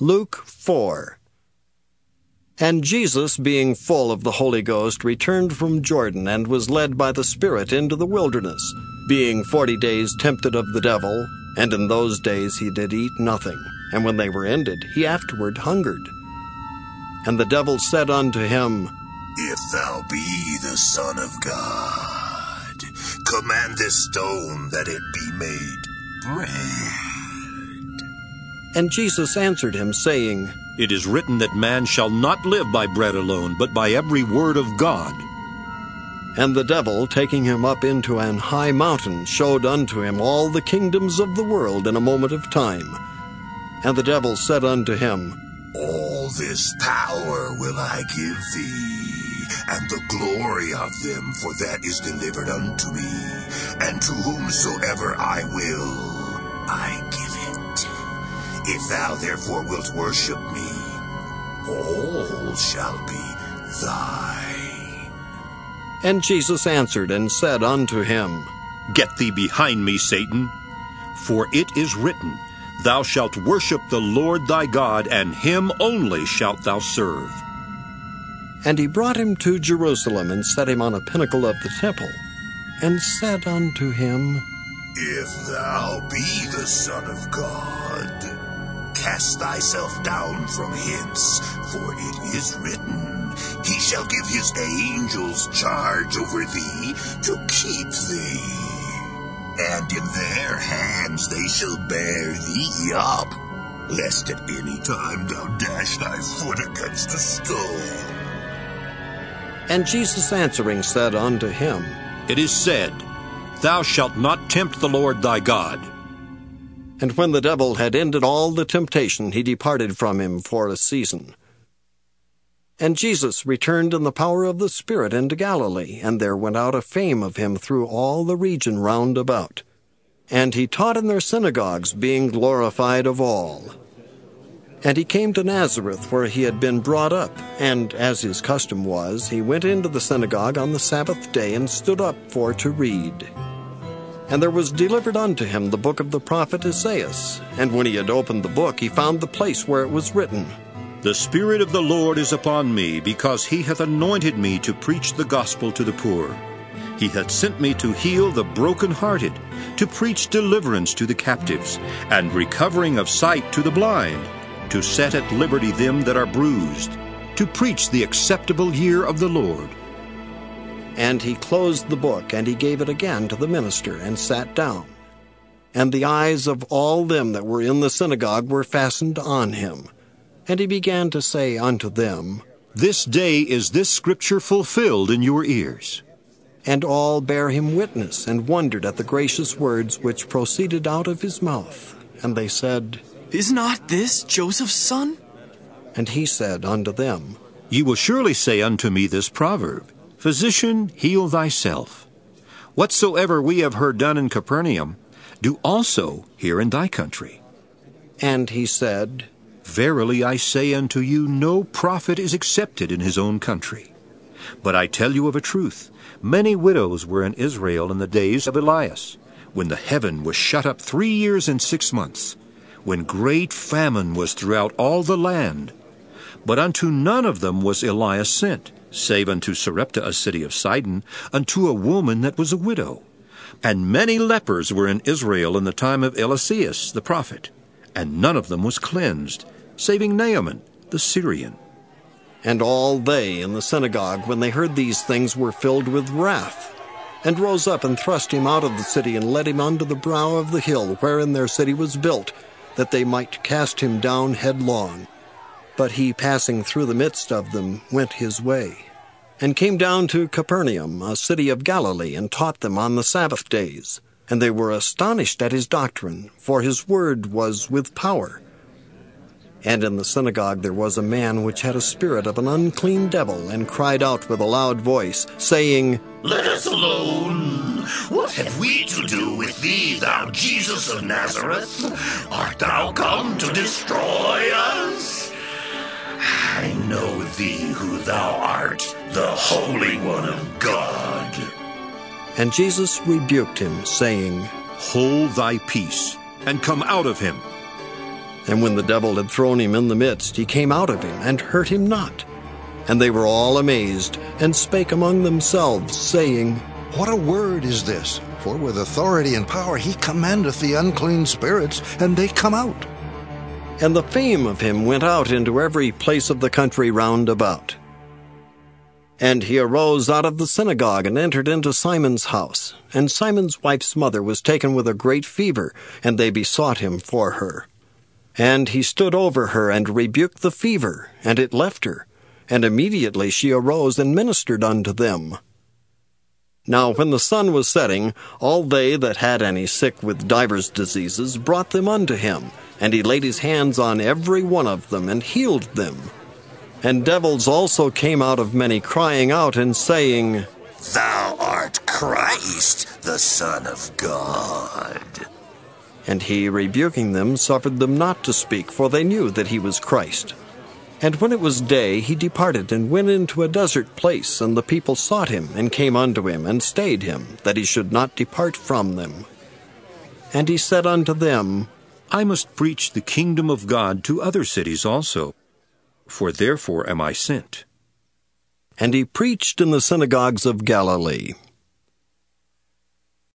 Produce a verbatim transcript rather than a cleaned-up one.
Luke four. And Jesus, being full of the Holy Ghost, returned from Jordan, and was led by the Spirit into the wilderness, being forty days tempted of the devil. And in those days he did eat nothing. And when they were ended, he afterward hungered. And the devil said unto him, If thou be the Son of God, command this stone that it be made bread. And Jesus answered him, saying, It is written that man shall not live by bread alone, but by every word of God. And the devil, taking him up into an high mountain, showed unto him all the kingdoms of the world in a moment of time. And the devil said unto him, All this power will I give thee, and the glory of them, for that is delivered unto me, and to whomsoever I will, I give it. If thou therefore wilt worship me, all shall be thine. And Jesus answered and said unto him, Get thee behind me, Satan, for it is written, Thou shalt worship the Lord thy God, and him only shalt thou serve. And he brought him to Jerusalem, and set him on a pinnacle of the temple, and said unto him, If thou be the Son of God, cast thyself down from hence, for it is written, He shall give his angels charge over thee, to keep thee. And in their hands they shall bear thee up, lest at any time thou dash thy foot against a stone. And Jesus answering said unto him, It is said, Thou shalt not tempt the Lord thy God. And when the devil had ended all the temptation, he departed from him for a season. And Jesus returned in the power of the Spirit into Galilee, and there went out a fame of him through all the region round about. And he taught in their synagogues, being glorified of all. And he came to Nazareth, where he had been brought up, and, as his custom was, he went into the synagogue on the Sabbath day, and stood up for to read. And there was delivered unto him the book of the prophet Esaias. And when he had opened the book, he found the place where it was written, The Spirit of the Lord is upon me, because he hath anointed me to preach the gospel to the poor. He hath sent me to heal the brokenhearted, to preach deliverance to the captives, and recovering of sight to the blind, to set at liberty them that are bruised, to preach the acceptable year of the Lord. And he closed the book, and he gave it again to the minister, and sat down. And the eyes of all them that were in the synagogue were fastened on him. And he began to say unto them, This day is this scripture fulfilled in your ears. And all bare him witness, and wondered at the gracious words which proceeded out of his mouth. And they said, Is not this Joseph's son? And he said unto them, Ye will surely say unto me this proverb, Physician, heal thyself. Whatsoever we have heard done in Capernaum, do also here in thy country. And he said, Verily I say unto you, no prophet is accepted in his own country. But I tell you of a truth, many widows were in Israel in the days of Elias, when the heaven was shut up three years and six months, when great famine was throughout all the land. But unto none of them was Elias sent, save unto Sarepta, a city of Sidon, unto a woman that was a widow. And many lepers were in Israel in the time of Eliseus the prophet, and none of them was cleansed, saving Naaman the Syrian. And all they in the synagogue, when they heard these things, were filled with wrath, and rose up and thrust him out of the city, and led him unto the brow of the hill wherein their city was built, that they might cast him down headlong. But he, passing through the midst of them, went his way, and came down to Capernaum, a city of Galilee, and taught them on the Sabbath days. And they were astonished at his doctrine, for his word was with power. And in the synagogue there was a man which had a spirit of an unclean devil, and cried out with a loud voice, saying, Let us alone. What have we to do with thee, thou Jesus of Nazareth? Art thou come to destroy us? I know thee who thou art, the Holy One of God. And Jesus rebuked him, saying, Hold thy peace, and come out of him. And when the devil had thrown him in the midst, he came out of him, and hurt him not. And they were all amazed, and spake among themselves, saying, What a word is this! For with authority and power he commandeth the unclean spirits, and they come out. And the fame of him went out into every place of the country round about. And he arose out of the synagogue, and entered into Simon's house. And Simon's wife's mother was taken with a great fever, and they besought him for her. And he stood over her, and rebuked the fever, and it left her. And immediately she arose and ministered unto them. Now when the sun was setting, all they that had any sick with divers diseases brought them unto him, and he laid his hands on every one of them, and healed them. And devils also came out of many, crying out and saying, Thou art Christ, the Son of God. And he, rebuking them, suffered them not to speak, for they knew that he was Christ. And when it was day, he departed, and went into a desert place, and the people sought him, and came unto him, and stayed him, that he should not depart from them. And he said unto them, I must preach the kingdom of God to other cities also, for therefore am I sent. And he preached in the synagogues of Galilee.